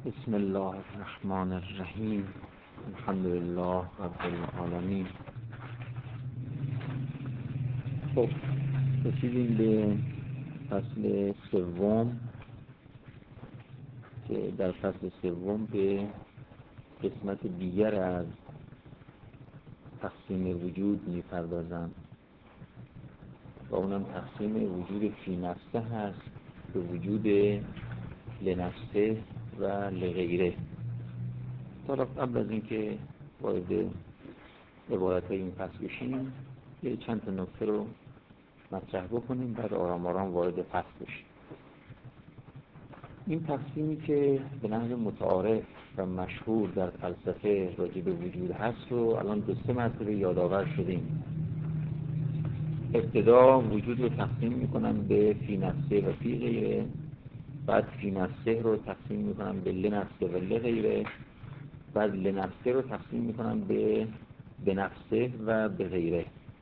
بسم الله الرحمن الرحیم. الحمد لله رب العالمین. خب رسیدیم به فصل سوم که در فصل سوم به قسمت دیگر از تقسیم وجود می‌پردازم و اونم تقسیم وجود فی نفسه هست به وجود لنفسه و لغیره. حالا قبل از اینکه وارد عبارت این فصل بشیم یه چند تا نکته رو مطرح بکنیم، بعد آرام آرام وارد فصل بشیم. این تقسیمی که به نحو متعارف و مشهور در فلسفه راجع به وجود هست رو الان 2 مرتبه یادآور شدیم. ابتدا وجود رو تقسیم میکنن به فی نفسه و فی غیره، بعد فی نفسه رو تقسیم میکنن به لنفسه و لغیره، بعد لنفسه رو تقسیم میکنن به نفسه و به غیره.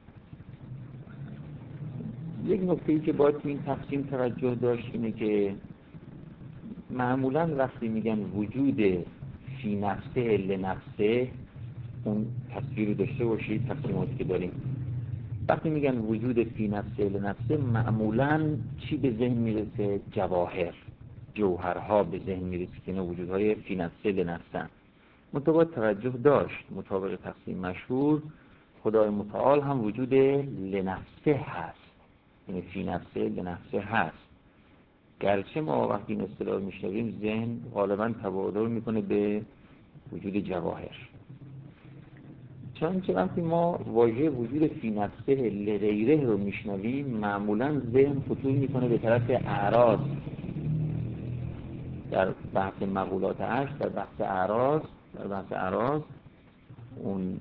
یک نکته‌ای که باید تو این تقسیم توجه داشت اینه که معمولاً وقتی میگن وجود فی نفسه لنفسه، اون تصویر رو داشته باشید تقسیماتی که داریم. وقتی میگن وجود فی نفسه لنفسه معمولاً چی به ذهن میرسه؟ جوهرها به ذهن میرسه که اینا وجودهای فی نفسه لنفسه. باید توجه داشت مطابق تقسیم مشهور خدای متعال هم وجود لنفسه هست، یعنی فی نفسه لنفسه هست. گرچه ما وقتی این اصطلاح میشنویم ذهن غالبا تبادر میکنه به وجود جواهر، چون وقتی ما واژه وجود فی نفسه لغیره رو میشنویم معمولا ذهن خطور میکنه به طرف اعراض. در بحث مقولات عشق، در بحث اعراض اون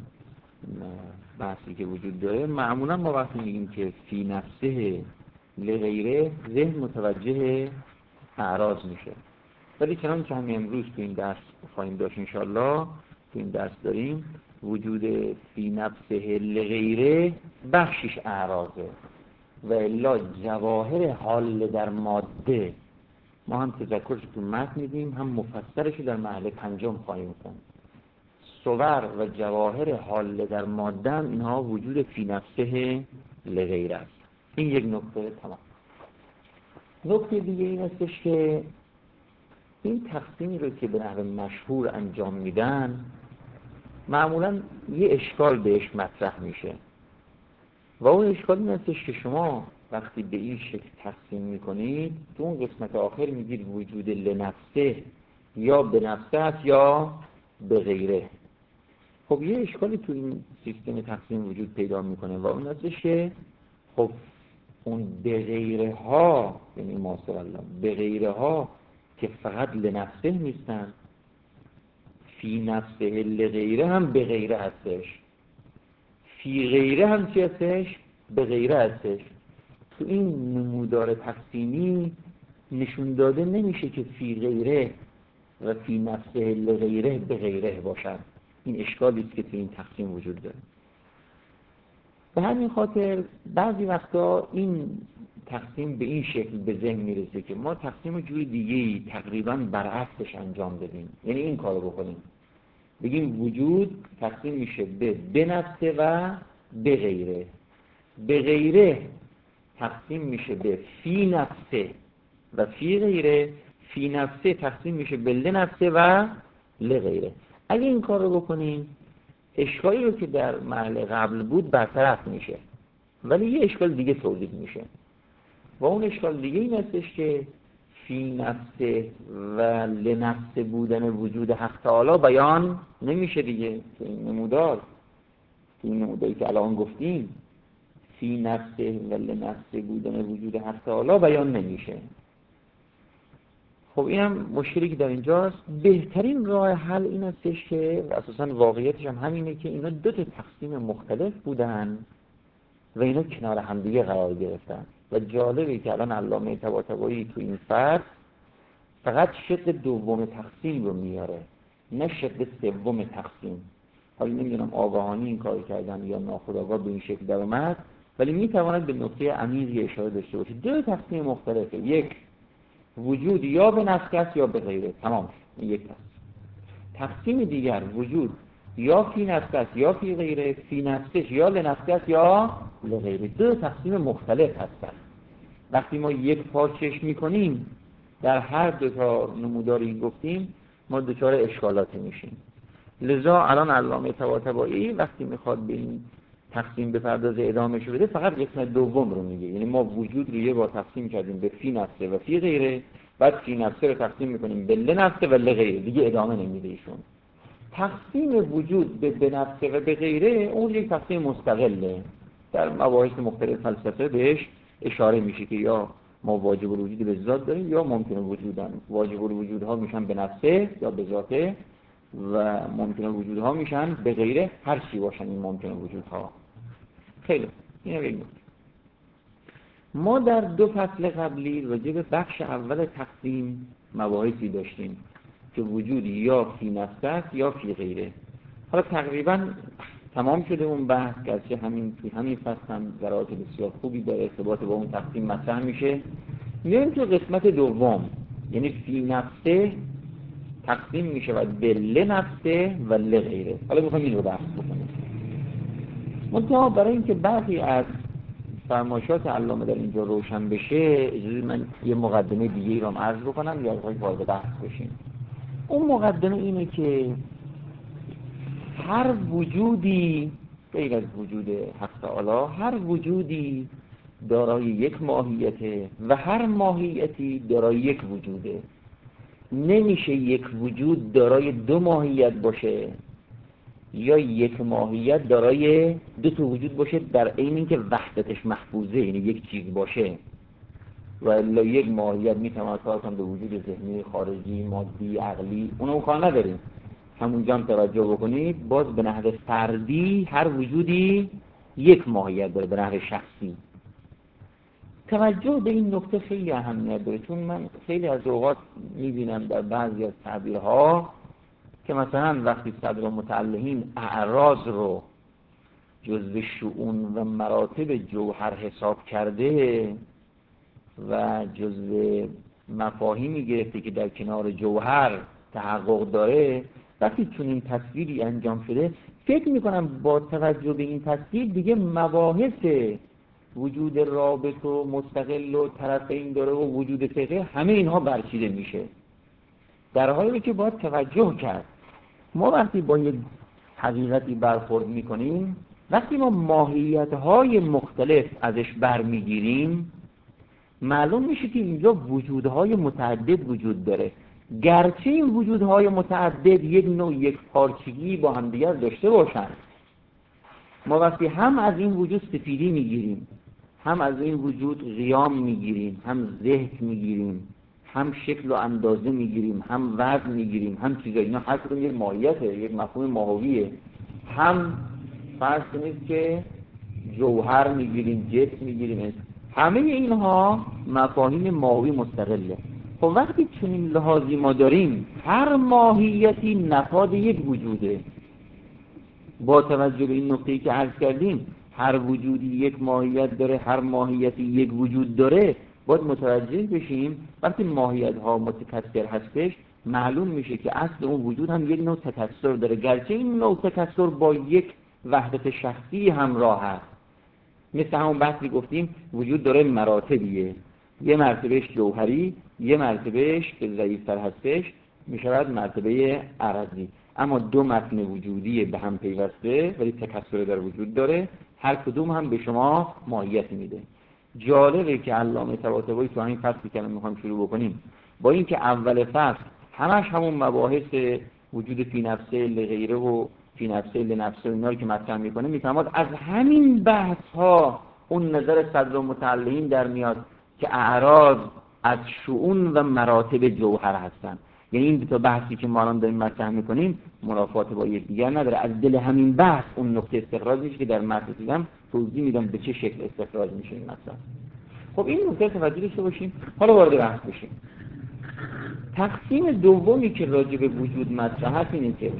بحثی که وجود داره، معمولا ما وقتی میگیم که فی نفسه لغیره ذهن متوجه اعراض میشه. ولی چنانچه همین امروز تو این درس خواهیم داشت انشالله، تو این درس داریم وجود فی نفسه لغیره بخشش اعراضه و الا جواهر حال در ماده. ما هم تذکرش تو متن میدیم، هم مفسرش در محل 5 خواهیم کنیم. صور و جواهر حال در ماده اینها وجود فی نفسه لغیره است. این یک نکته تمام. نکته دیگه این استش که این تقسیمی رو که به نحو مشهور انجام میدن معمولا یه اشکال بهش مطرح میشه و اون اشکال این استش که شما وقتی به این شکل تقسیم میکنید تو اون قسمت آخر میگید وجود لنفسه یا به نفسه است یا به غیره. خب یه اشکالی تو این سیستم تقسیم وجود پیدا میکنه و اون استش که خب اون به غیره ها، یعنی ماسر الله به غیره ها که فقط لنفسه نیستن، فی نفسه لغیره هم به غیره هستش، فی غیره هم چی هستش؟ به غیره هستش. تو این نمودار تقسیمی نشون داده نمیشه که فی غیره و فی نفسه لغیره به غیره باشن. این اشکالی است که تو این تقسیم وجود داره. به همین خاطر بعضی وقتا این تقسیم به این شکل به ذهن میرسه که ما تقسیم جوری دیگه‌ای تقریباً برعکسش انجام بدیم، یعنی این کارو بکنیم، بگیم وجود تقسیم میشه به نفسه و به غیره، به غیره تقسیم میشه به فی نفسه و فی غیره، فی نفسه تقسیم میشه به لنفسه و لغیره. اگه این کار رو بکنیم اشکالی رو که در محل قبل بود برطرف میشه، ولی یه اشکال دیگه تولید میشه و اون اشکال دیگه این هستش که فی نفسه و لنفسه بودن وجود حق تعالی بیان نمیشه دیگه. تو این نموداری که الان گفتیم فی نفسه و لنفسه بودن وجود حق تعالی بیان نمیشه. خب اینم مشکلی که در اینجاست. بهترین راه حل این هستش که اساساً واقعیتش هم همینه که اینا 2 تقسیم مختلف بودن و اینا کنار همدیگه قرار گرفتن و جالبه که الان علامه طباطبایی تو این فصل فقط شق دوم تقسیم رو میاره، نه شق سوم تقسیم. حالا نمیدونم آگاهانه این کار کردن یا ناخودآگاه به این شکل در اومد، ولی میتواند به نقطه عمیقی اشاره داشته باشه. 2 تقسیم مختلفه، یک وجود یا به نفس است یا به غیره، تمام. یک تقسیم دیگر وجود یا فی نفسه است یا فی غیره، فی نفسش یا لنفسه است یا لغیره. دو تقسیم مختلف هستند. وقتی ما یک پا چشم می‌کنیم در هر دو تا نمودار این گفتیم ما دچار اشکالاتی میشیم. لذا الان علامه طباطبایی وقتی میخواد به این تقسیم بپردازه ادامهش بده فقط قسمت دوم رو میگه. یعنی ما وجود رو یه بار تقسیم کردیم به فی نفسه و فی غیره، بعد فی نفسه رو تقسیم میکنیم به لنفسه و لغیره، دیگه ادامه نمیده ایشون. تقسیم وجود به نفسه و به غیره اون یک تقسیم مستقله. در مباحث مختلف فلسفه بهش اشاره میشه که یا ما واجب الوجود به ذات داریم یا ممکن الوجودن. واجب الوجودها میشن به نفسه یا به ذاته و ممکن الوجودها میشن به غیره، هر چی باشن این ممکن الوجودها. خیلی اینو بگیم. ما در دو فصل قبلی راجع به بخش اول تقسیم مباحثی داشتیم که وجود یا فی نفسه است یا فی غیره. حالا تقریبا تمام شده اون بحث، گرچه همین فصل هم ضرورت بسیار خوبی داره ارتباط با اون تقسیم مطرح میشه. میایم تو قسمت دوم، یعنی فی نفسه تقسیم میشه و به لنفسه و لغیره. حالا میخوایم این رو بحث بکنیم. منتها برای اینکه برخی از فرمایشات علامه در اینجا روشن بشه اجازه من یه مقدمه دیگه رو هم عرض بکنم یا وارد بحث بشیم. اون مقدمه اینه که هر وجودی غیر از وجود حق تعالی، هر وجودی دارای یک ماهیته و هر ماهیتی دارای یک وجوده. نمیشه یک وجود دارای دو ماهیت باشه یا یک ماهیت دارای دو تا وجود باشه در عین اینکه وحدتش محفوظه، یعنی یک چیز باشه. و الا یک ماهیت میتونه اصلا به وجود ذهنی، خارجی، مادی، عقلی، اونو کار نداریم. همونجا هم توجه بکنید باز به نحو فردی هر وجودی یک ماهیت داره به نحو شخصی. توجه به این نکته خیلی اهمیت داره، چون من خیلی از اوقات میبینم در بعضی از تعبیرها که مثلا وقتی صدر متعلقین اعراض رو جزو شؤون و مراتب جوهر حساب کرده و جزو مفاهیمی گرفته که در کنار جوهر تحقق داره، وقتی چون این تصویری انجام شده فکر میکنم با توجه به این تصویر دیگه مباحث وجود رابط و مستقل و طرفین داره و وجود فقه همه اینها برچیده میشه، در حالی که باید توجه کرد. ما وقتی با یک حقیقتی برخورد میکنیم، وقتی ما ماهیت‌های مختلف ازش برمیگیریم معلوم میشه که اینجا وجودهای متعدد وجود داره، گرچه این وجودهای متعدد یک نوع یک پارچگی با هم دیگر داشته باشن. ما وقتی هم از این وجود سفیدی میگیریم، هم از این وجود قیام میگیریم، هم ذهن میگیریم، هم شکل و اندازه میگیریم، هم وزن میگیریم، هم چیزایی، اینا هر کدوم یک ماهیته، یک مفهوم ماهویه. هم فرض کنید که جوهر میگیریم، جسم میگیریم، همه اینها مفاهیم ماهوی مستقله. خب وقتی چنین لحاظی ما داریم، هر ماهیتی نفاد یک وجوده. با توجه به این نکته‌ای که عرض کردیم، هر وجودی یک ماهیت داره، هر ماهیتی یک وجود داره، باید متوجه بشیم وقتی ماهیت ها متکثر هستش معلوم میشه که اصل اون وجود هم یک نوع تکثر داره، گرچه این نوع تکثر با یک وحدت شخصی همراه هست. مثل همون بحثی گفتیم وجود داره مراتبیه، یه مرتبهش جوهری، یه مرتبهش که ضعیف‌تر هستش میشود مرتبه عرضی، اما دو متن وجودی به هم پیوسته ولی تکثر در وجود داره، هر کدوم هم به شما ماهیت میده. جالبه که علامه طباطبایی تو همین فصلی که میخوایم شروع بکنیم با اینکه اول فصل همش همون مباحث وجود فی نفسه لغیره و فی نفسه لنفسه اینا رو که مطرح میکنه، میفهمد از همین بحث ها اون نظر صدر متعلقین در میاد که اعراض از شؤون و مراتب جوهر هستن. یعنی این دو تا بحثی که ما الان داریم مطرح میکنیم منافات با یکدیگر نداره، از دل همین بحث اون نقطه استخراج میشه که در متن دیدم توضیح میدم به چه شکل استخراج میشه این مطلب. خب این نکته توجه داشته باشیم. حالا وارد بحث بشیم. تقسیم دومی که راجع به وجود مطرح هست اینه که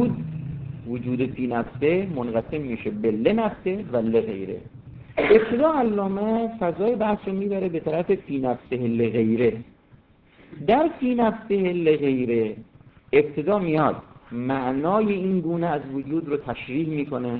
وجود فی نفسه منقسم میشه به لنفسه و لغیره. ابتدا علامه فضای بحث رو میبره به طرف فی نفسه لغیره. در فی نفسه لغیره ابتدا میاد معنای این گونه از وجود رو تشریح میکنه،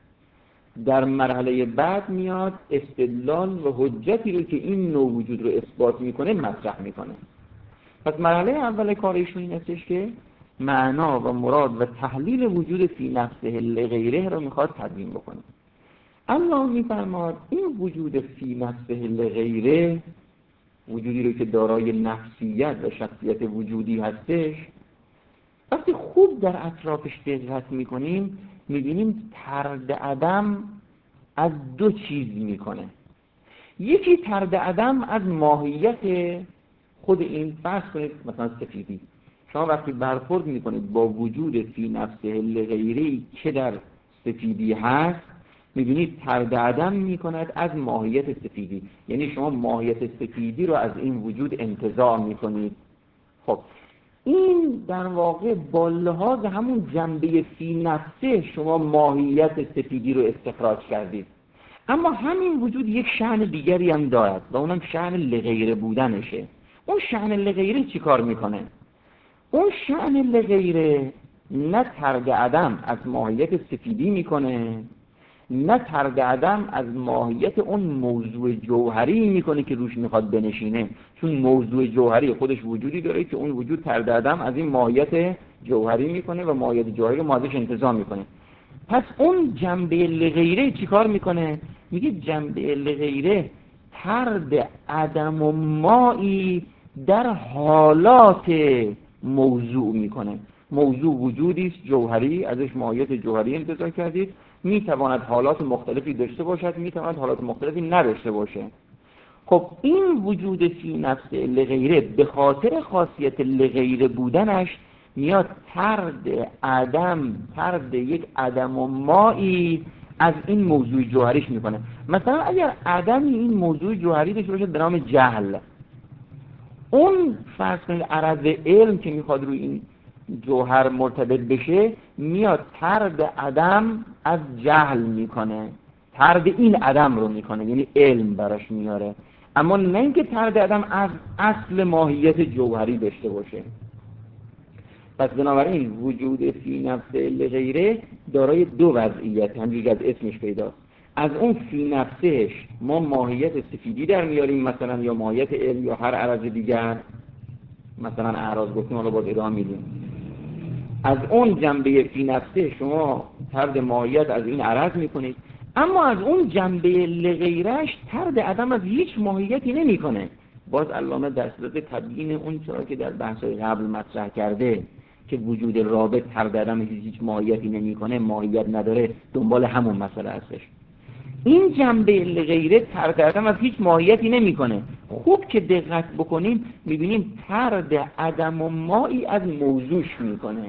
در مرحله بعد میاد استدلال و حجتی رو که این نوع وجود رو اثبات میکنه مطرح میکنه. پس مرحله اول کارشون این هستش که معنا و مراد و تحلیل وجود فی نفسه لغیره رو میخواد تبیین بکنه. الله میفرماد این وجود فی نفسه لغیره، وجودی رو که دارای نفسیت و شخصیت وجودی هستش، وقتی خوب در اطرافش دقت میکنیم میبینیم طرد عدم از دو چیز میکنه. یکی طرد عدم از ماهیت خود این، فرض کنید مثلا سفیدی، شما وقتی برخورد میکنید با وجود فی نفسه لغیری که در سفیدی هست، میبینید طرد عدم میکند از ماهیت سفیدی، یعنی شما ماهیت سفیدی رو از این وجود انتزاع میکنید. خب این در واقع با لحاظ همون جنبه فی نفسه شما ماهیت سفیدی رو استخراج کردید، اما همین وجود یک شأن دیگری هم دارد و اونم شأن لغیره بودنشه. اون شأن لغیره چی کار میکنه؟ اون شأن لغیره نه طرد عدم از ماهیت سفیدی میکنه، نه طرد عدم از ماهیت اون موضوع جوهری میکنه که روش میخواد بنشینه، چون موضوع جوهری خودش وجودی داره که اون وجود طرد عدم از این ماهیت جوهری میکنه و ماهیت جوهری رو ازش انتزاع میکنه. پس اون جنبه لغیره چیکار میکنه؟ میگه جنبه لغیره طرد عدم و مایی در حالات موضوع میکنه. موضوع وجودی است جوهری، ازش ماهیت جوهری انتزاع کردید، میتواند حالات مختلفی داشته باشد، میتواند حالات مختلفی نداشته باشه. خب این وجود فی نفس لغیره به خاطر خاصیت لغیره بودنش میاد طرد یک عدم و مایی از این موضوع جوهریش میکنه. مثلا اگر عدمی این موضوع جوهری داشته باشه به نام جهل، اون فرض کنید عرض علم که میخواد روی این جوهر مرتبط بشه میاد طرد عدم از جهل میکنه، طرد این عدم رو میکنه، یعنی علم براش میاره، اما نه اینکه طرد عدم از اصل ماهیت جوهری داشته باشه. پس بنابراین وجود فی نفس لغیره دارای دو وضعیت، همونجوری از اسمش پیداست. از اون فی نفسش ما ماهیت سفیدی در میاریم مثلا، یا ماهیت علم یا هر عرض دیگر، مثلا اعراض گفتیم حالا باز ادامه میدیم. از اون جنبه فی نفسه شما طرد ماهیت از این عرض میکنید، اما از اون جنبه لغیرش طرد عدم از هیچ ماهیتی نمیکنه. باز علامه در صورت تبیین اون چرا که در بحث‌های قبل مطرح کرده که وجود رابط طرد عدم هیچ ماهیتی نمیکنه، ماهیت نداره، دنبال همون مسئله هستش. این جنبه لغیره طرد عدم از هیچ ماهیتی نمیکنه. خوب که دقت بکنیم میبینیم طرد عدم و مایی از موضوعش میکنه.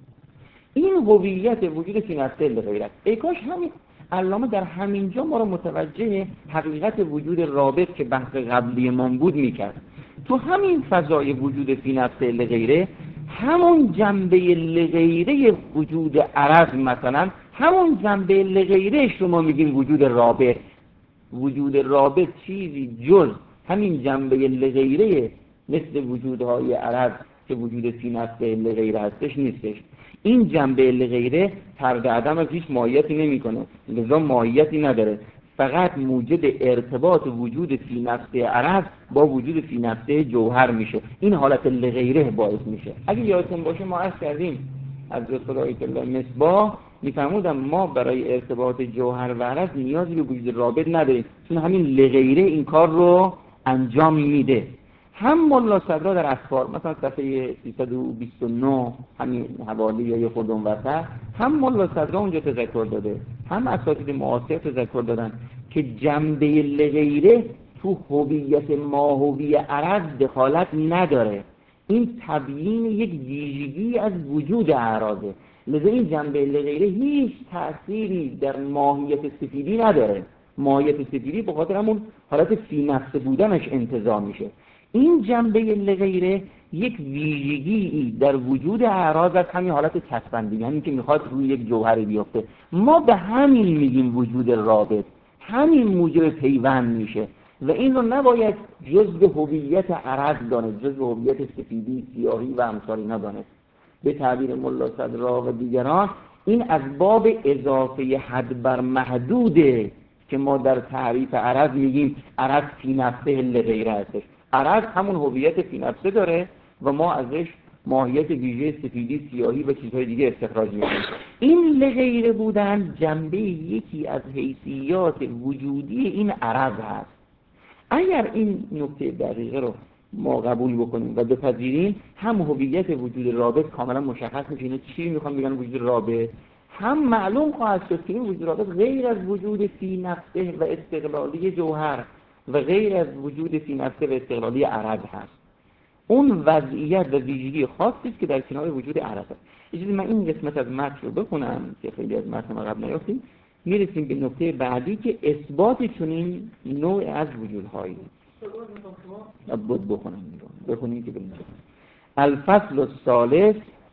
این هویت وجود فی نفس لغیره. ای کاش همین علامه در همین جا ما رو متوجه حقیقت وجود رابط که بحث قبلی من بود میکرد. تو همین فضای وجود فی نفس لغیره، همون جنبه لغیره وجود عرض مثلا، همون جنبه لغیره شما میگین وجود رابط. وجود رابط چیزی جز همین جنبه لغیره مثل وجودهای عرض که وجود فی نفس لغیره هستش نیستش. این جنبه لغیره طرد عدم از هیچ ماهیتی نمیکنه، لذا ماهیتی نداره، فقط موجد ارتباط وجود فی نفس عرض با وجود فی نفس جوهر میشه. این حالت لغیره باعث میشه. اگه یادتون باشه ما عرض کردیم حضرت خدایت الله مصباح میفرمودن ما برای ارتباط جوهر و عرض نیازی به وجود رابط نداریم، چون همین لغیره این کار رو انجام میده. هم ملا صدرا در اسفار مثلا صفحه 329 همین حوالی یا خود اون وسط، هم ملا صدرا اونجا تذکر داده، هم اساتید معاصر تذکر دادن که جنبه لغیره تو هویت ماهوی عرض دخالت نداره. این تبیین یک ویژگی از وجود اعراضه، لذا این جنبه لغیره هیچ تأثیری در ماهیت سفیدی نداره. ماهیت سفیدی به خاطر همون حالت فی نفس بودنش انتزاع میشه. این جنبه لغیره یک ویژگی در وجود اعراض از همین حالت چسبندگی، یعنی که میخواد روی یک جوهر بیفته. ما به همین میگیم وجود رابط، همین موجب پیوند میشه و این رو نباید جزء هویت عرض دانست، جزء هویت سفیدی، سیاهی و امثال اینا دانست. به تعبیر ملا صدرا و دیگران این از باب اضافه حد بر محدوده که ما در تعریف عرض میگیم عرض فی نفسه لغیره هستش. عرض همون هویت فی نفسه داره و ما ازش ماهیت ویژه سفیدی، سیاهی و چیزهای دیگه استخراج میکنیم. این لغیره بودن جنبه یکی از حیثیات وجودی این عرض هست. اگر این نکته دقیقه رو ما قبول بکنیم و بپذیریم، هم هویت وجود رابط کاملا مشخص میشه. اینا چی میخوام بگن وجود رابط؟ هم معلوم خواهد شد که این وجود رابط غیر از وجود فی نفسه و استقلالی جوهر و غیر از وجود فی نفسه و استقلالی عرض هست. اون وضعیت و ویژگی خاصی که در کنار وجود عرض هست. اجازه من این قسمت از متن رو بخونم که خیلی از متن ما قبل نیافتیم، میرسیم به نکته بعدی که اثبات چنین نوع از وجودهایی. بود بخونم بخونیم که بریم. الفصل الثالث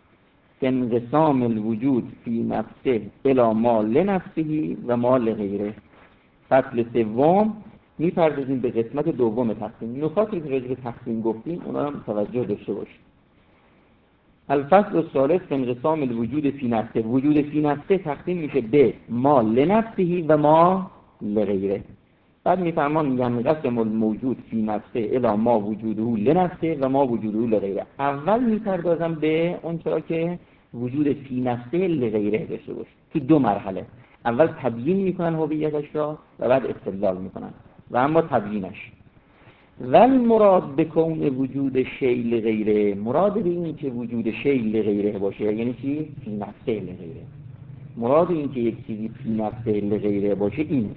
انقسام الوجود فی نفسه الی ما لنفسه و ما لغیره. فصل سوم میپردازیم به قسمت دوم تقسیم. نکاتی که راجع به تقسیم گفتیم اونا هم توجه داشته باشید. الفصل الثالث انقسام الوجود فی نفسه. وجود فی نفسه تقسیم میشه به ما لنفسه و ما لغیره. بعد میفرمان ینقسم الموجود فی نفسه الی ما وجوده لنفسه و ما وجوده لغیره. اول میپردازم به اون چرا که وجود فی نفسه لغیره داشته باشه تو دو مرحله. اول تبیین میکنن هویتش را و بعد استدلال میکنن و اما تبیینش. ول مراد بکون وجود شیء لغیره، مراد به این که وجود شیء لغیره باشه یعنی چی؟ فی نفسه لغیره. مراد این که یک چیزی فی نفسه لغیره باشه این.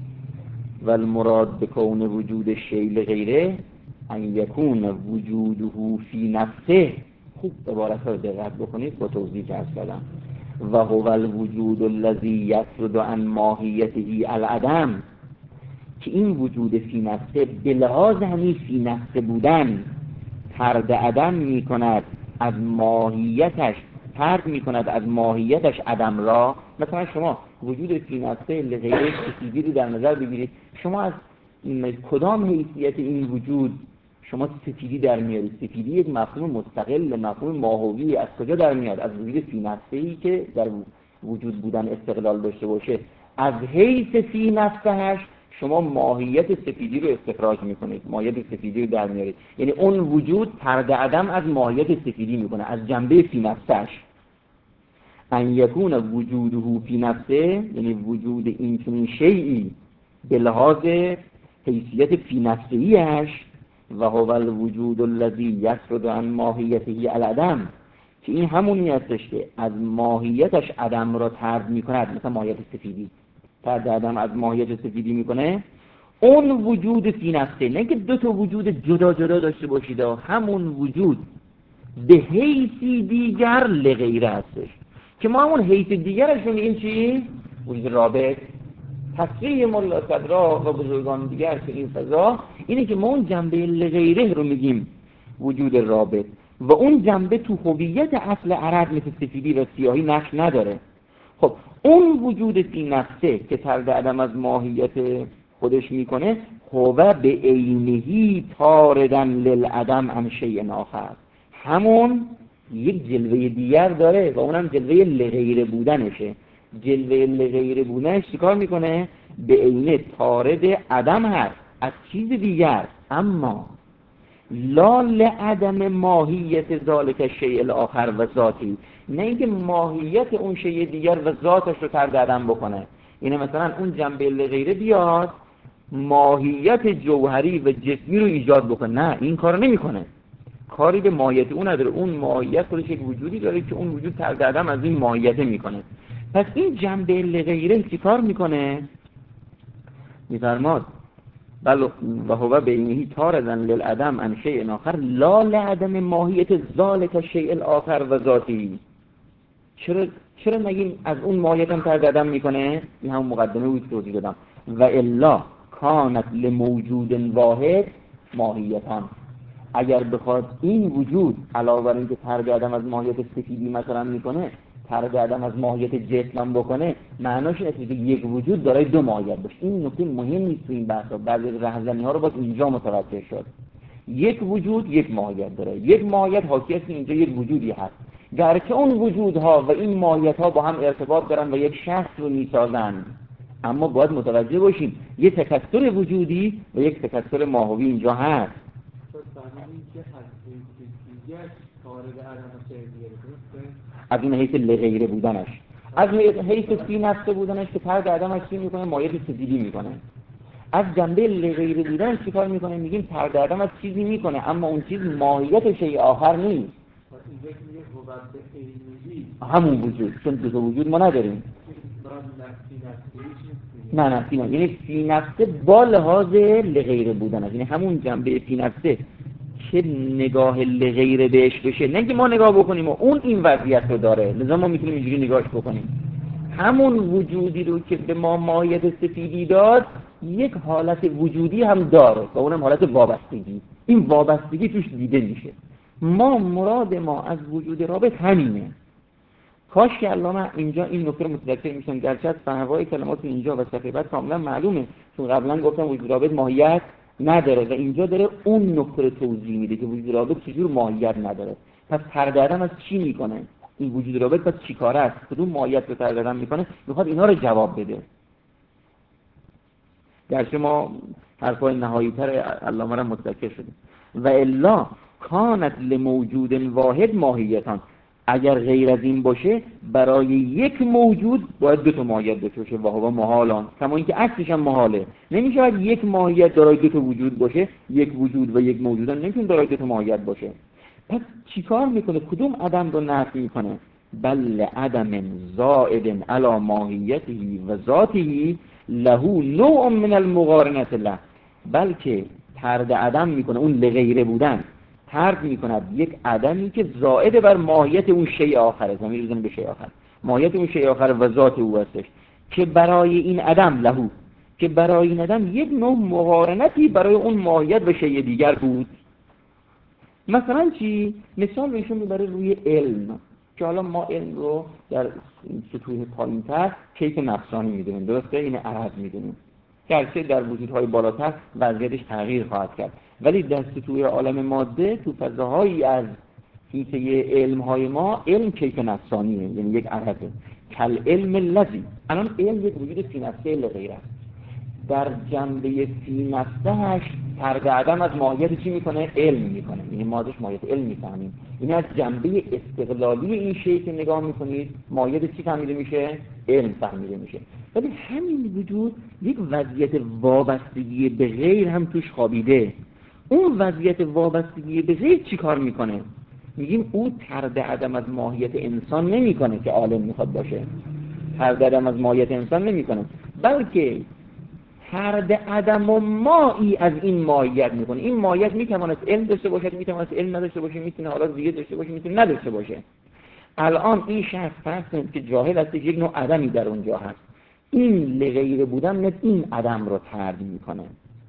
ول مراد بکون وجود شیء لغیره ان یکون وجوده فی نفسه. خوب عبارت رو دقت بکنید با توضیح که عرض کردم. و هو الوجود الذی یفرد عن ماهیته العدم، که این وجود فی نفسه به لحاظ همین فی نفسه بودن طرد عدم می کند از ماهیتش، طرد می کند از ماهیتش عدم را. مثلا شما وجود فی نفسه لغیره سفیدی رو در نظر بگیرید، شما از کدام حیثیت این وجود شما سفیدی در میارید؟ سفیدی یک مفهوم مستقل، مفهوم ماهوی. از کجا در میاد؟ از وجود فی نفسه‌ای که در وجود بودن استقلال داشته باشه. از حیث فی نفسهش شما ماهیت سفیدی رو استخراج میکنید، ماهیت سفیدی رو در میارید. یعنی اون وجود طرد عدم از ماهیت سفیدی میکنه، از جنبه فی نفسهش. ان یکون وجوده فی نفسه، یعنی وجود این چنین شیئی به لحاظ حیثیت فی نفسیش. و هو الوجود الذی یفرد عن ماهیته العدم، که این همونی هستش که از ماهیتش عدم را طرد میکند. مثلا ماهیت سفیدی، طرد عدم از ماهیت سفیدی میکنه. اون وجود فی نفسه، نه که دو تا وجود جدا جدا داشته باشید، همون وجود به حیثی دیگر لغیره هستش که ما همون حیث دیگرش رو میگیم چی؟ وجود رابط. تصریح ملا صدرا و بزرگان دیگر که این فضا اینه که ما اون جنبه لغیره رو میگیم وجود رابط و اون جنبه تو هویت اصل عرض مثل سفیدی و سیاهی نقش نداره. خب اون وجود فی نفسه که طرد عدم از ماهیت خودش میکنه، هو به عینهی طاردن للعدم عن شیء آخر، همون یک جلوه دیگر داره و اونم جلوه لغیره بودنشه. جلوه لغیره بودنش چیکار میکنه؟ به عینه طارد عدم هست از چیز دیگر، اما لا لعدم ماهیت ذالک الشیء الاخر و ذاتی، نه اینکه ماهیت اون شیء دیگر و ذاتش رو طرد عدم بکنه. یعنی مثلا اون جنبه لغیره بیاد ماهیت جوهری و جسمی رو ایجاد بکنه، نه این کارو نمیکنه، کاری به ماهیت اون نداره. اون ماهیت خودش یک وجودی داره که اون وجود طرد عدم از این ماهیت میکنه. پس این جنبه لغیره چی کار میکنه؟ میفرماد بل و هو بینهی طاردن للعدم عن شیء آخر لا لعدم ماهیت ذالک الشیء الاخر و ذاتی. چرا نگیم از اون ماهیت هم طرد عدم میکنه؟ این همون مقدمه بود که توضیح دادم. و الا کانت لموجود واحد ماهیتان، اگر بخواد این وجود علاوه بر اینکه طرد عدم از ماهیت سفیدی مثلا میکنه، طرد عدم از ماهیت جسم بکنه، معناش اینه که یک وجود داره دو ماهیت باشه. این نکته مهم نیست تو این بحثا، بعضی رهزنی ها رو باید اینجا متوجه شد. یک وجود یک ماهیت داره، یک ماهیت حاکی است اینجا یک وجودی هست. گرچه اون وجودها و این ماهیت‌ها با هم ارتباط دارن و یک شخص رو میسازن، اما باید متوجه باشیم یک تکثر وجودی و یک تکثر ماهوی اینجا هست. از این حیث لغیره بودنش، از حیث فی نفسه بودنش که طرد عدم از چی میکنه؟ مایه تجدیدی میکنه. از جنبه لغیره بودنش چی کار میکنه؟ میگیم طرد عدم از چیزی میکنه اما اون چیز ماهیت شیء آخر نیست. همون وجود، چون دو تا وجود ما نداریم. نه فی نفسه، یعنی فی نفسه با لحاظ لغیره بودنش، یعنی همون جنبه فی نفسه که نگاه لغیره بهش بشه، نه که ما نگاه بکنیم و اون این وضعیت رو داره لذا ما میتونیم اینجوری نگاهش بکنیم. همون وجودی رو که به ما ماهیت سفیدی داد یک حالت وجودی هم داره و اونم حالت وابستگی. این وابستگی توش دیده میشه. مراد ما از وجود رابط همینه. کاش که علامه اینجا این نکته رو متذکر میشن، گرچه از فهوای کلمات اینجا و صفحه بعد کاملا معلومه، چون قبلا گفتم وجود رابط ماهیت نداره و اینجا داره اون نکته رو توضیح میده که وجود رابط چجور ماهیت نداره. پس ترددم از چی میکنه؟ این وجود رابط پس چی کاره است؟ کدوم ماهیت رو ترددم میکنه؟ میخواد اینا رو جواب بده. گرچه ما حرفای نهایی تر علامه رو متذکر شدیم. و الا کانت لموجود واحد ماهیتان، اگر غیر از این باشه برای یک موجود باید دو تا ماهیت داشته باشه و هو محالان، کما اینکه عکسش هم محاله. نمیشه باید یک ماهیت دارای دو تا وجود باشه، یک وجود و یک موجود هم نمیتونه دارای دو تا ماهیت باشه. پس چیکار میکنه؟ کدوم عدم رو نفی میکنه؟ بل عدم زائد علی ماهیته و ذاته له نوع من المقارنه له، بلکه طرد عدم میکنه، اون لغیره بودن طرد میکند یک عدمی که زائد بر ماهیت اون شیء آخره، زمین بزنه به شیء آخر، ماهیت اون شیء آخر و ذات او هستش، که برای این عدم لهو، که برای این عدم یک نوع مقارنتی برای اون ماهیت و شیء دیگر بود. مثلا چی؟ مثال بهشون میبره روی علم، که حالا ما علم رو در سطوح پایین‌تر کیف نفسانی میدونیم، درسته؟ این عرض میدونیم، گرچه در وجودهای بالاتر وضعیتش تغییر خواهد کرد، ولی در سطوح عالم ماده تو فضاهایی از حیطه علمهای ما علم کیف نفسانیه، یعنی یک عرضه کل علم لذی. الان علم یک وجود فی نفسه لغیر است، در جنبه فی نفسهش طرد عدم از ماهیت چی میکنه؟ علم میکنه، یعنی ما ازش ماهیت علم میفهمیم. این از جنبه استقلالی این شیء که نگاه میکنید ماهیت چی فهمیده میشه؟ علم فهمیده میشه. ولی همین وجود یک وضعیت وابستگی به غیر هم توش خوابیده. اون وضعیت وابستگی به غیر چی کار میکنه؟ میگیم او طرد عدم از ماهیت انسان نمیکنه که عالم میخواد باشه، طرد عدم از ماهیت انسان نمیکنه، بلکه طرد عدم و مایی از این ماهیت میکنه. این ماهیت میتواند علم داشته باشه، میتواند علم نداشته باشه، میتونه حالا دیگه داشته باشه، میتونه نداشته باشه. الان این شخص فرض کنید که جاهل هست، یک نوع عدمی در اونجا هست، این لغیره بودن نه این عدم رو طرد میکنه.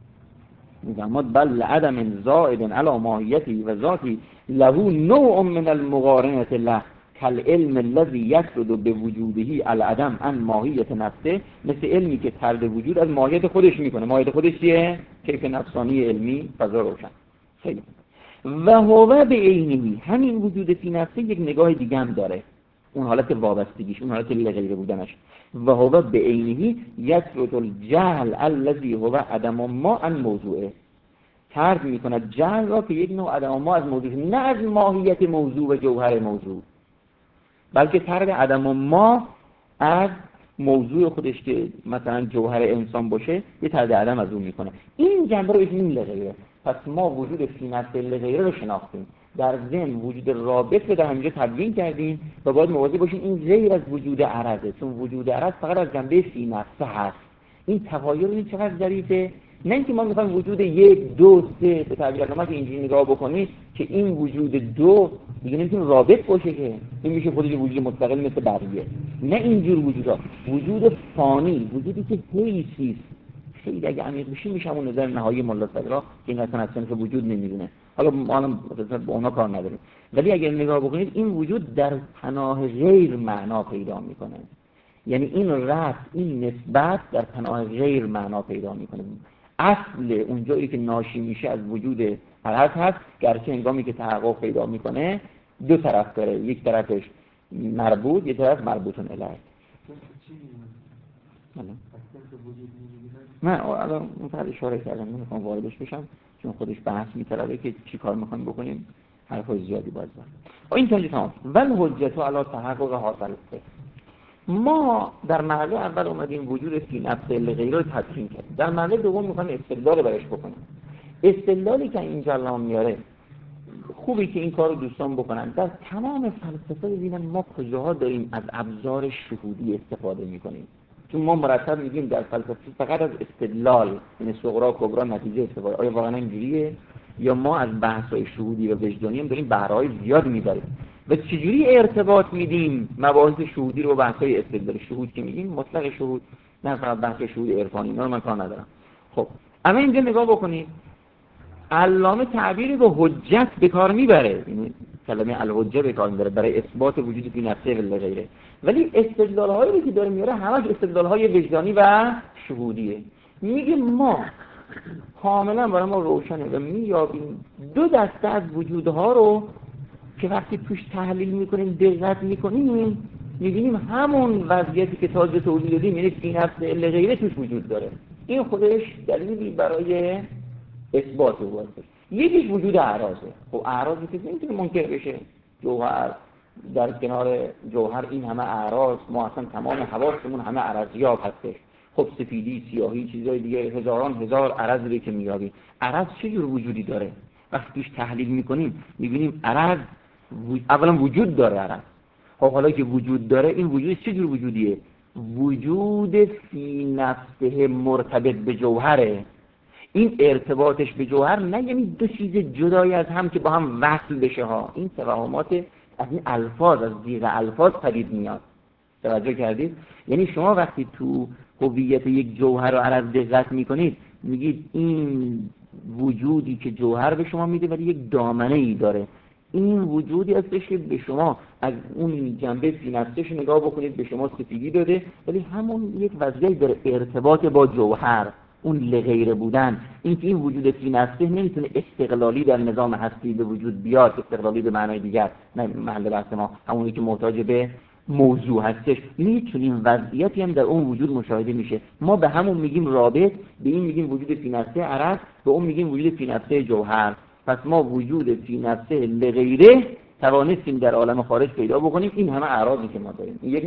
میگم بل عدم زائد علی ماهیتی و ذاتی له نوع من المقارنه له کالعلم الذی یسرد بوجوده العدم عن ماهیت نفسه، مثل علمی که طرد وجود از ماهیت خودش میکنه. ماهیت خودش چیه؟ کیف نفسانی علمی، فضا روشن. خیلی و هو به عینه، همین وجود فی نفسه یک نگاه دیگه هم داره، اون حالت وابستگیش، اون حالت لغیره بودنش. و هو به عینه یسرد الجهل الذی هو عدم ما عن موضوعه، طرد میکند جهل را که یک نوع عدم ما از موضوع، نه از ماهیت موضوع و جوهر موضوع، بلکه طرد عدم ما از موضوع خودش که مثلا جوهر انسان باشه یه طرد عدم از اون میکنه. این جنبه رو بهشون لغیره. پس ما وجود فی نفس لغیره رو شناختیم، در ضمن وجود رابط رو در همینجا تبیین کردیم و باید مواظب باشیم این غیر از وجود عرضه، چون وجود عرض فقط از جنبه فی نفسه هست. این تغایر این چقدر ظریفه. نه اینکه ما میخوایم وجود 1 2 3 به تعبیر علامه که اینجوری نگاه بکنید که این وجود 2 دیگه نمیتونه رابط باشه، که این میشه خودش وجود مستقل مثل بقیه. نه اینجور وجودا، وجود فانی، وجودی که حیثی خیلی اگه عمیق بشیم میشه همون نظر نهایی ملا صدرا که این اصلا که وجود نمیدونه. حالا ما الان با اونا کار نداریم، ولی اگر نگاه بکنید این وجود در پناه غیر معنا پیدا میکنه، یعنی این رفت، این نسبت در پناه غیر معنا پیدا میکنه. اصل اونجایی که ناشی میشه از وجود حرکت هست، گرچه هنگامی که تحقق پیدا میکنه دو طرف داره، یک طرفش مربوط، یک طرف مربوطون الیه. من الان اون فقط اشاره کردم، نمیخوام واردش بشم چون خودش بحث می‌طلبه که چی کار می‌خوایم بکنیم، حرفای زیادی باز داره. این تا اینجا تمام. ول حجت علی تحقق حاصل. ما در مرحله اول اومدیم وجود فی نفس غیره رو تدوین کردیم. در مرحله دوم می‌خوایم استدلال برش بکنیم. استدلالی که اینجا الان میاره خوبی که این کار رو دوستان بکنن. در تمام فلسفه ببینن ما کجاها داریم از ابزار شهودی استفاده می‌کنیم. چون ما مرتب میگیم در فلسفه فقط از استدلال، یعنی صغرا کبرا نتیجه استفاده. آیا واقعا اینجوریه یا ما از بحث‌های شهودی و وجدانی هم داریم بهره‌های زیاد می‌بریم؟ و چجوری ارتباط میدیم مباحث شهودی رو با بحث‌های استدلال؟ شهود که میگیم مطلق شهود، نه فقط بحث شهود عرفانی، اینا رو من کار ندارم. خب اما اینجا نگاه بکنید، علامه تعبیری با حجت به کار میبره، یعنی کلمه الحجه به کار میبره برای اثبات وجود فی نفسه و غیره، ولی استدلال‌هایی که داره میاره همش استدلال‌های وجدانی و شهودیه. میگه ما کاملا برای ما روشنه و میابیم دو دسته از وجودها رو که وقتی توش تحلیل میکنیم دقت میکنیم میبینیم همون وضعیتی که تازه توضیح دادیم، یعنی فی نفسه و غیره توش وجود داره. این خودش دلیلی برای اثبات وجود. یکیش وجود اعراضه. خب اعراضی که نمیتونه منکر بشه، جوهر در کنار جوهر این همه اعراض، ما اصلا تمام حواسمون همه عرضیاب هستش. خب سفیدی، سیاهی، چیزای دیگه هزاران هزار عرض رو که میابیم. عرض چه جور وجودی داره؟ وقتی توش تحلیل میکنیم میبینیم عرض اولا وجود داره. عرض خب حالا که وجود داره، این وجود چه جور وجودیه؟ وجود فی نفسه مرتبط به جوهره. این ارتباطش به جوهر نه یعنی دو چیز جدای از هم که با هم وصل بشه ها. این توهمات از این الفاظ، از دیغ الفاظ پدید میاد. توجه کردید؟ یعنی شما وقتی تو هویت یک جوهر و عرض دقت میکنید میگید این وجودی که جوهر به شما میده ولی یک دامنه ای داره، این وجودی هستش که به شما از اون جنبه فی نفسش نگاه بکنید به شما سفیدی داده، ولی همون یک وضعیتی داره ارتباط با جوهر، اون لغیره بودن. این که این وجود فی نفسه نمیتونه استقلالی در نظام هستی به وجود بیاد، استقلالی به معنای دیگر، نه محل بحث ما همونی که محتاج به موضوع هستش، میتونیم وضعیتی هم در اون وجود مشاهده میشه. ما به همون میگیم رابط، به این میگیم وجود فی نفسه عرض، به اون میگیم وجود فی نفسه جوهر. پس ما وجود فی نفسه لغیره توانستیم در عالم خارج پیدا بکنیم. این همه اعراضی که ما داریم. این یک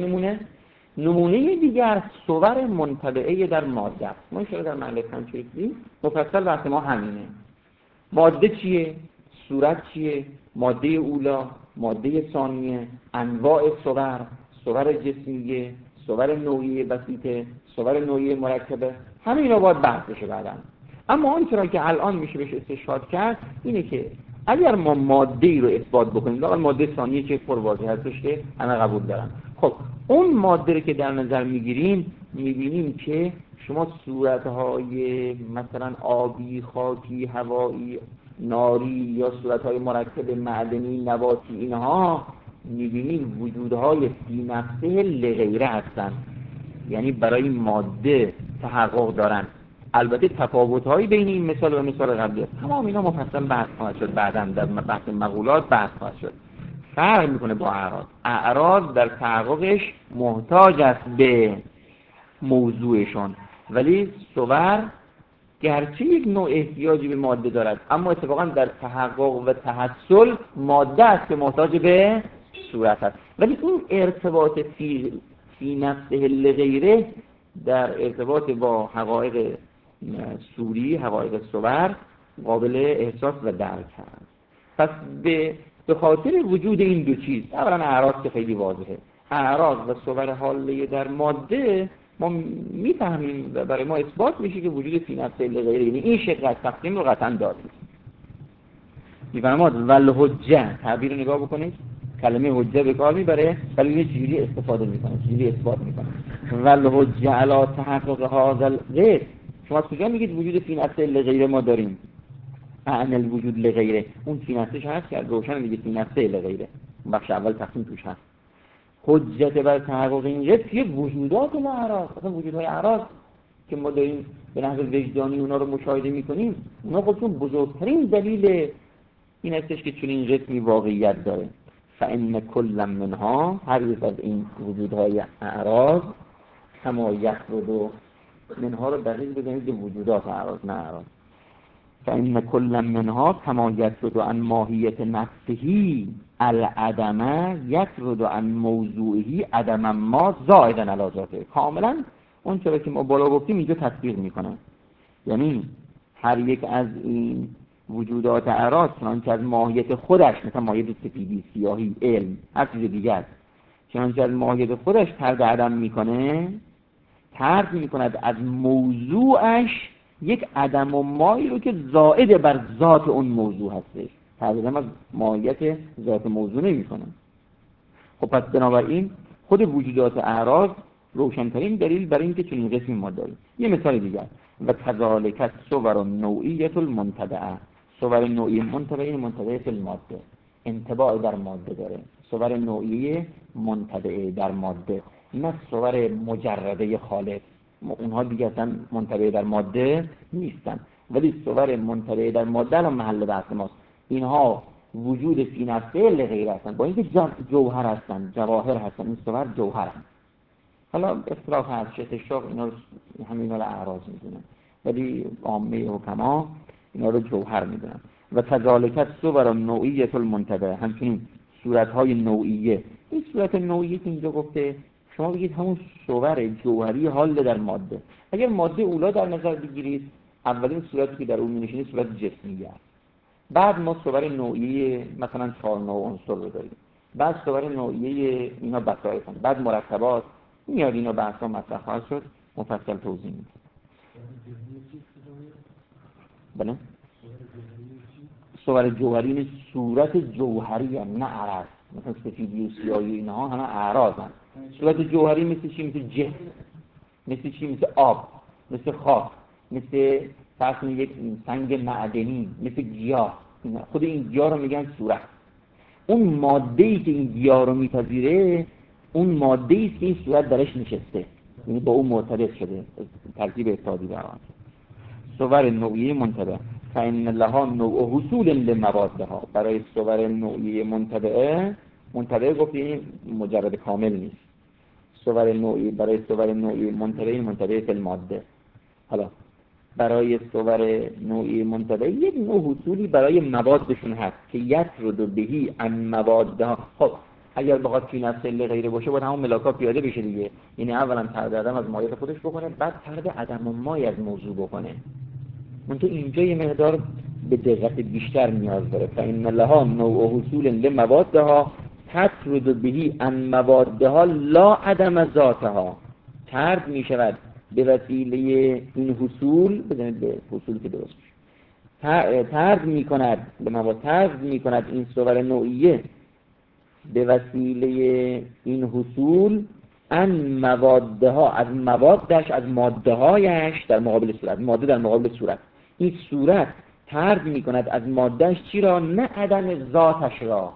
نمونه دیگر صور منطبعه در ماده است. ما اشاره در محل تنچریکی مفصل بحث ما همینه. ماده چیه؟ صورت چیه؟ ماده اولا، ماده ثانیه، انواع صور جسمیه، صور نوعی بسیطه، صور نوعی مرکبه، همه اینا باید بحث بشه بعداً. اما آنچه که الان میشه بهش استشهاد کرد اینه که اگر ما ماده ای رو اثبات بکنیم، لااقل ماده ثانیه که پرواضح هستش که همه قبول دارن، خب اون ماده رو که در نظر میگیریم میبینیم که شما صورتهای مثلا آبی، خاکی، هوایی، ناری یا صورتهای مرکب معدنی، نباتی، اینها میبینیم وجودهای فی نفسه لغیره هستن، یعنی برای ماده تحقق دارن. البته تفاوت‌هایی بین این مثال و مثال قبلی تمام اینا مفصل بحث خواهد شد، بعداً در بحث مقولات بحث خواهد شد. فرق میکنه با اعراض در تحققش محتاج است به موضوعشون، ولی صور گرچه یک نوع احتیاجی به ماده دارد اما اتفاقا در تحقق و تحصل ماده است که محتاج به صورت است. ولی این ارتباط فی نفسه لغیره در ارتباط با حقایق صوری، حقایق صور قابل احساس و درک هست. پس به خاطر وجود این دو چیز، اولا اعراض که خیلی واضحه، اعراض و صور حاله در ماده، ما میفهمیم و برای ما اثبات میشه که وجود فی نفسه لغیره، یعنی این شکل از تقسیم رو قطعا داریم. میفرماد والحجه، تعبیر رو نگاه بکنید، کلمه حجه به کار میبره ولی این چجوری استفاده میکنه، چجوری اثبات میکنه. والحجه علی تحقق هذا الغیر، شما از کجا میگید وجود فی نفسه لغیره ما داریم؟ عن الوجود لغیره، اون فی نفسش هست که روشن میگه فی نفسه لغیره، بخش اول تقسیم توش هست. حجت بر تحقق این غیر که وجودات ما اعراض، اصلا وجودهای اعراض که ما داریم به نحو وجدانی اونا رو مشاهده میکنیم، اونا خودشون بزرگترین دلیل این هستش که چون این قسمی واقعیت داره. فإن کل منها، هر یک از این وجودهای اعراض، کما یخرج منها رو دقیق بزنید به وجودات اعراض نه اعراض. فإن کل منها کما یخرج عن ماهیت نفسه العدم یخرج عن موضوعه عدم ما زائدا علی ذاته. کاملا اون چرا که ما بالا گفتیم اینجا تطبیق میکنه. یعنی هر یک از این وجودات اعراض چنانچه از ماهیت خودش، مثلا ماهیت سفیدی، سیاهی، علم، هر چیز دیگر، چنانچه از ماهیت خودش طرد عدم میکنه، طرد میکند از موضوعش یک عدم و مایی رو که زائد بر ذات اون موضوع هستش. طرد عدم از ماهیت ذات موضوع نمیکنه. خب پس بنابراین خود وجودات اعراض روشنترین دلیل برای اینکه چنین قسمی ما داریم. یه مثال دیگر، و کذالک الصور النوعیه المنتبعه. صور نوعی منتبعه، منتبعه فی الماده، انطباع در ماده داره. صور نوعی منتبعه در ماده، نه صور مجرده خالص، اونها دیگه اصلا منتبعه در ماده نیستن. ولی صور منتبعه در ماده الان محل بحث ماست. اینها وجود فی نفسه لغیر هستن، با اینکه جوهر هستن، جواهر هستن، این صور جوهر هستن. حالا اصطلاح هست شتشاق اینا رو همینا رو اعراض میدونن، ولی عامه حکما اینا رو جوهر میدونن. و کذالک الصور النوعیه المنتبعه، همچنین صورت‌های نوعیه. این صورت نوعیه که اینجا گفته شما بگید همون صور جوهری حال در ماده. اگر ماده اولا در نظر بگیرید، اولین صورتی که در اون می‌نشینه صورت جسمیه است. بعد ما صور نوعیه مثلا 4 نوع عنصر رو داریم. بعد صور نوعیه اینا بسایطن. بعد مرکبات میاد، اینا بحثا مطرح خواهد شد، مفصل توضیح میدم. بله؟ صور جوهری صورت جوهری هم، نه عرض. مثلا سفیدی و سیاهی اینها همه اعراض هم. صورت جوهری مثل چی؟ مثل جسم، مثل چی؟ مثل آب، مثل خاک، مثل فرض یک سنگ معدنی، مثل گیاه. خود این گیاه رو میگن صورت. اون ماده‌ای که این گیاه رو میپذیره، اون ماده‌ای است که این صورت درش نشسته، یعنی با اون مرتبط شده، ترکیب اتحادی در آن. صور نوعی منتبع فإن لها نوع حصول لموادها. برای صور نوعی منتبع گفتیم مجرد کامل نیست. صور نوعی، برای صور نوعی منتبع فی الماده. حالا برای صور نوعی منتبع یک نوع حصولی برای موادشون هست که یطرد بهی عن موادها. خب اگر بخواد فی نفسه غیره باشه باید همون ملاکا پیاده بشه دیگه. یعنی اولا طرد عدم از مایه خودش بکنه، بعد طرد عدم و مایه از موضوع بکنه. منتها اینجا یه مقدار به دقت بیشتر نیاز داره. فإن لها نوع حصول لموادها تطرد بهی عن موادها لا عدم ذاتها. طرد می شود به وسیله این حصول، بزنید به حصول که درست میشه، طرد می کند به مواد، طرد می کند این صور نوعیه به وسیله این حصول ان موادها، از موادش، از ماده‌هایش در مقابل صورت، ماده در مقابل صورت. این صورت طرد می‌کند از مادهش چی را؟ نه عدم ذاتش را.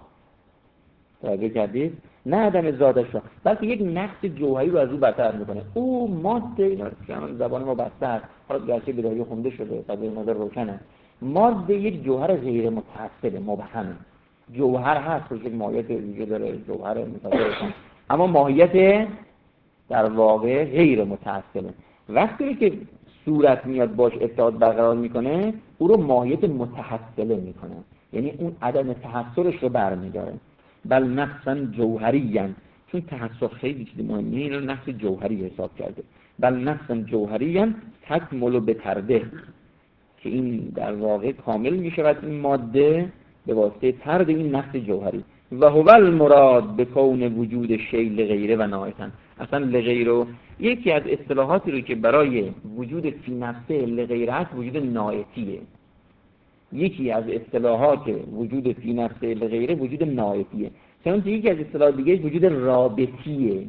توجه کردید؟ نه عدم ذاتش را، بلکه یک نقص جوهری رو از او برطرف می‌کنه. او ماده، اینا زبان ما بسته است، حالا گرچه بدایی خونده شده، قضیه نظر روشنه. ماده یک جوهر غیر متصل مبهم. جوهر هست، یک ماهیت ویژه داره، جوهر متصل، اما ماهیت در واقع غیر متصله. وقتی که صورت میاد باش اتحاد برقرار میکنه، او رو ماهیت متحصله میکنه، یعنی اون عدم تحصلش رو برمیداره. بل نقصا جوهریاً، چون تحصل خیلی چیز مهمیه، این رو نقص جوهری حساب کرده. بل نقصا جوهریاً تکمل به طرده، که این در واقع کامل میشود این ماده به واسطه طرد این نقص جوهری. و هو المراد به کون وجود شیء لغیره و ناعتاً. اصلا لغیره یکی از اصطلاحاتی رو که برای وجود فی نفسه لغیره است وجود ناعتیه. یکی از اصطلاحات وجود فی نفسه لغیره وجود ناعتیه. چنانچه یکی از اصطلاحات دیگه وجود رابطیه.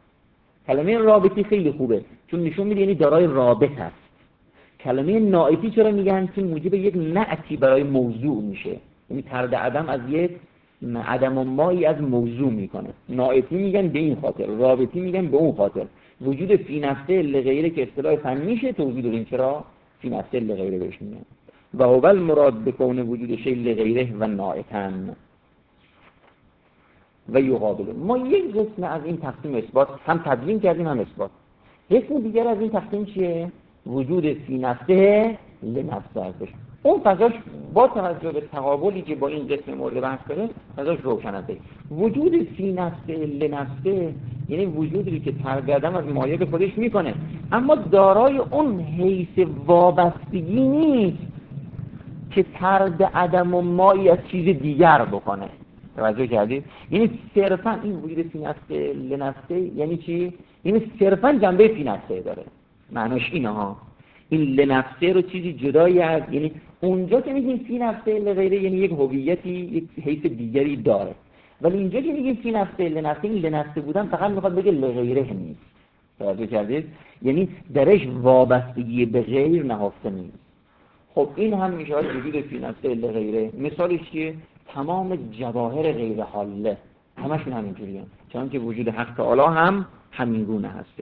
کلمه رابطی خیلی خوبه چون نشون میده یعنی دارای رابط است. کلمه ناعتی چرا میگن؟ چون موجب یک نعتی برای موضوع میشه، یعنی طرد عدم از یک عدم و مایی از موضوع میکنه. ناعتی میگن به این خاطر، رابطی میگن به اون خاطر. وجود فی نفسه لغیره که اصطلاح فنی میشه توضیح دادیم چرا فی نفسه لغیره بهش میگن. و هو المراد بکون وجود شیء لغیره و ناعتن. و یقابل. ما یک قسم از این تقسیم اثبات هم تبیین کردیم هم اثبات. قسم دیگر از این تقسیم چیه؟ وجود فی نفسه لنفسه هستش. اون فضاش با توجه به تقابلی که با این قسم مورد بحث داره فضاش روشن است. وجود فی نفسه لنفسه یعنی وجودی که ترگدم از مایه خودش میکنه، اما دارای اون حیث وابستگی نیست که طرد عدم و مایی از چیز دیگر بکنه. توجه کردید؟ یعنی صرفا این وجود فی نفسه لنفسه یعنی چی؟ یعنی صرفا جنبه فی نفسه داره. معناش اینه ها، این لنفسه رو چیزی جدایی از، یعنی اونجا که میگیم فی نفسه لغیره یعنی یک هویتی، یک حیث دیگری داره، ولی اینجا که میگیم فی نفسه لنفسه، این لنفسه بودن فقط میخواد بگه لغیره نیست. توجه کردید؟ یعنی درش وابستگی به غیر نهفته نیست. خب این هم میشه وجود فی نفسه لغیره. مثالش چیه؟ تمام جواهر غیر حاله همشون همینجوریه، چون که وجود حق تعالی هم همین گونه هسته.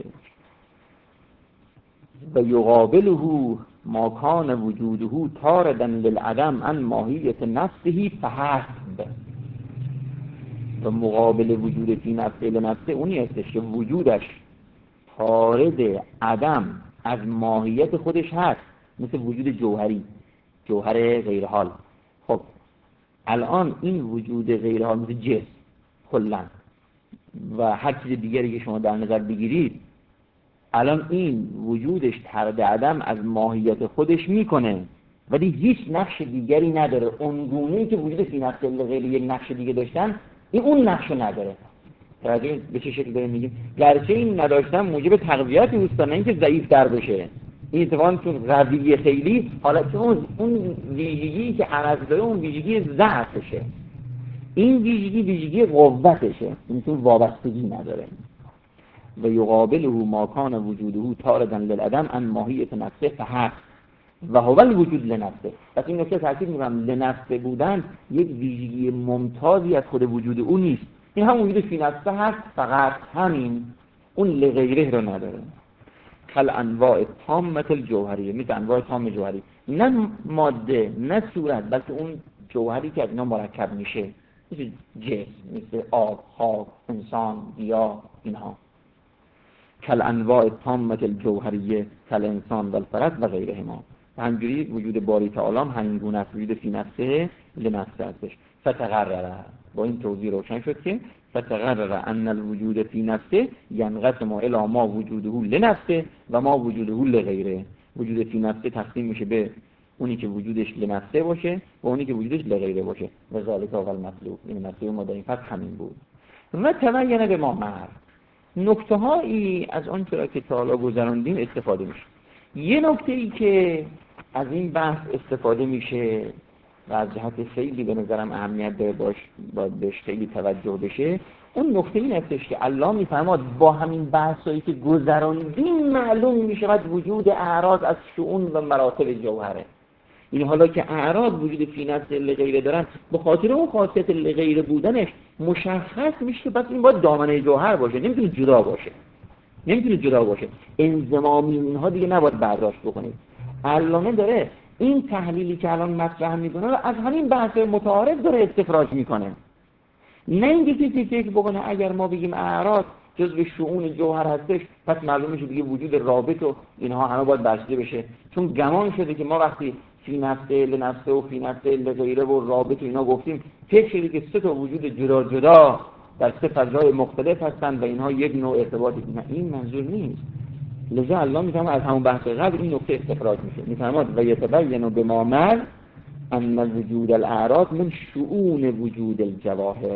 و یقابله ما کان وجوده طاردا للعدم عن ماهیت نفسه فحسب. و مقابل وجود فی نفسه لنفسه اونی هستش که وجودش طارد عدم از ماهیت خودش هست، مثل وجود جوهری، جوهر غیر حال. خب الان این وجود غیر حال مثل جسم کلا و هر چیز دیگری که شما در نظر بگیرید، الان این وجودش طرد عدم از ماهیت خودش میکنه ولی هیچ نقش دیگری نداره. اون گونه‌ای که وجود فی نفسه لغیره یک نقش دیگه داشتن، این اون نقشو نداره. توجه به چه شکل داریم میگیم؟ گرچه این نداشتن موجب تقویت اوست، نه اینکه ضعیف تر بشه. این اتفاقا چون قوی خیلی، حالا چون اون ویژگی که عرض داره اون ویژگی ضعفشه، این ویژگی قوتشه، این چون وابستگی نداره. و یقابله ما کان وجوده طاردا للعدم عن ماهیت نفسه فحق و هو الوجود لنفسه. پس این نکته تاکید می‌کنم، لنفسه بودن یک ویژگی ممتازی از خود وجود او نیست. این هم وجود فی نفسه هست، فقط همین، اون لغیره رو نداره. کل انواع تامه الجوهریه، مثل انواع تام جوهری، نه ماده نه صورت، بلکه اون جوهری که از اینا مرکب میشه، مثل جسم، مثل آب، خاک، انسان، گیاه، اینها. کل انواع تامه الجوهریه کل انسان و الفرد و غیرهما. همجوری وجود باری تعالی هم همین گونه است، وجود فی نفسه لنفسه هستش. فتقرره، با این توضیح روشن شد که فتقرر ان الوجود فی نفسه ینقسم الی ما وجوده لنفسه و ما وجوده لغیره. وجود فی نفسه تقسیم میشه به اونی که وجودش لنفسه باشه و اونی که وجودش لغیره باشه. و ذالک هو المطلوب. این مطلب ما در این فصل همین بود. و تبین به ما مر نکته هایی از آن چرا که تا حالا گذراندیم استفاده میشه. یه نکته ای که از این بحث استفاده میشه و از جهت خیلی به نظرم اهمیت داره، باید بهش خیلی توجه بشه، اون نکته این هستش که الله میفرماد با همین بحثایی که گذراندیم معلوم میشود وجود اعراض از شؤون و مراتب جوهره. این حالا که اعراض وجود فی نفس لغیره دارن، به خاطر اون خاصیت لغیره بودنش مشخص میشه بس این باید دامنه جوهر باشه، نمیتونه جدا باشه. انضمامی اینها دیگه نباید برداشت بکنید. علامه داره این تحلیلی که الان مطرح میکنه رو از همین بحث متعارف داره استخراج میکنه، نه اینکه کسی فکر بکنه اگر ما بگیم اعراض جزء شؤون جوهر هستش پس معلوم میشه دیگه وجود رابط و اینها همه باید برچیده بشه. چون گمان شده که ما وقتی فی نفسه لنفسه و فی نفسه لغیره و رابط و اینا گفتیم، فکر شده که سه تا وجود جدا جدا در سه فضای مختلف هستند و اینها یک نوع ارتباطی. نه، این منظور نیست. لذا الله میفهمه از همون بحث قبل این نکته استخراج میشه، میفهمد و یتبین بما مر ان وجود الاعراض من شؤون وجود الجواهر.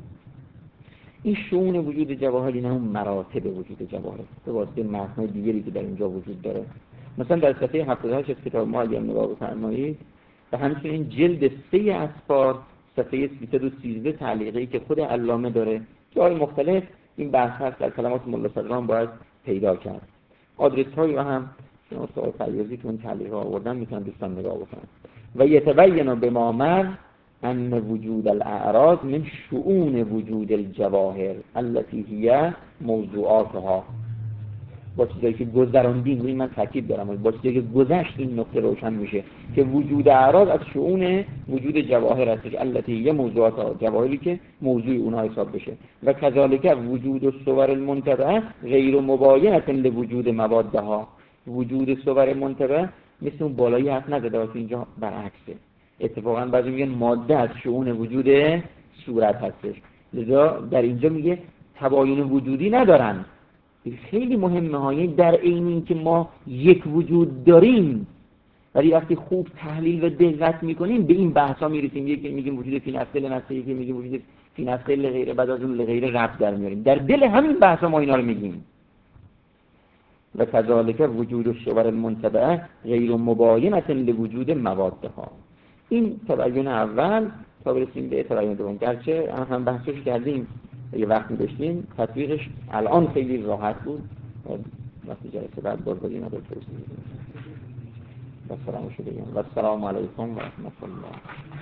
این شؤون وجود جواهر این هم مراتب وجود جواهر به واسطه معنای دیگری که در اینجا وجود داره. مثلا در صفحه 78 از کتاب ما اگر نگاه بفرمایید و همچنین جلد 3 اسفار صفحه 313 تعلیقی که خود علامه داره، جای مختلف این بحث هست، در کلمات ملا صدران باید پیدا کرد. آدرس هایی رو هم شما سوال فریازی که اون تعلیق ها آوردن میتونن دوستان نگاه بکنن. و یتبین بما مر ان وجود الاعراض من شؤون وجود الجواهر التي هي موضوعاتها. با چیزایی که گذراندیم، روی من تاکید دارم، با چیزایی که گذشت این نکته روشن میشه که وجود اعراض از شؤون وجود جواهر هستش، البته یه موضوعات جواهری که موضوع اونها حساب بشه. و کذالک وجود الصور المنتبه غیر مباینه لوجود موادها. وجود صور منتبه مثل اون بالایی حرف نزده واسه اینجا برعکسه. اتفاقا بعضی میگن ماده از شؤون وجود صورت هستش، لذا در اینجا میگه تباین وجودی ندارن. خیلی مهمه ها، در عین این که ما یک وجود داریم ولی وقتی خوب تحلیل و دقت میکنیم به این بحثا میرسیم، یکی میگیم وجود فی نفس لنفسه، یکی میگیم وجود فی نفس لغیره، بعد از اون لغیره ربط در میاریم. در دل همین بحثا ما اینا رو میگیم. و کذالک وجود الصور المنتبه غیر مباینه لوجود موادها. این تبیین اول تا برسیم به تبیین دوم. گرچه هم بحثش کردیم یه وقتی داشتیم، تطبیقش الان خیلی راحت بود. وقتی جلسه بعد باز بدیم رو توضیح بدیم. و سلامشو بگیم. و السلام علیکم و رحمت الله.